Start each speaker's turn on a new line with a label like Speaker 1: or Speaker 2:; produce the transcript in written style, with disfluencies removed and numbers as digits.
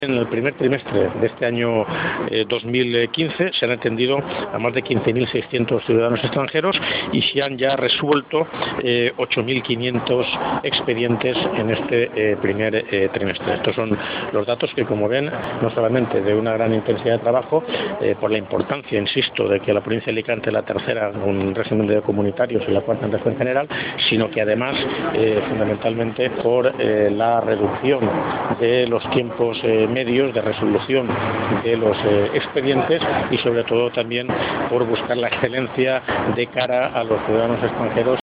Speaker 1: En el primer trimestre de este año 2015 se han atendido a más de 15.600 ciudadanos extranjeros y se han ya resuelto 8.500 expedientes en este primer trimestre. Estos son los datos que, como ven, no solamente de una gran intensidad de trabajo, por la importancia, insisto, de que la provincia de Alicante es la tercera en un régimen de comunitarios y la cuarta en régimen general, sino que además, fundamentalmente, por la reducción de los tiempos medios de resolución de los expedientes y sobre todo también por buscar la excelencia de cara a los ciudadanos extranjeros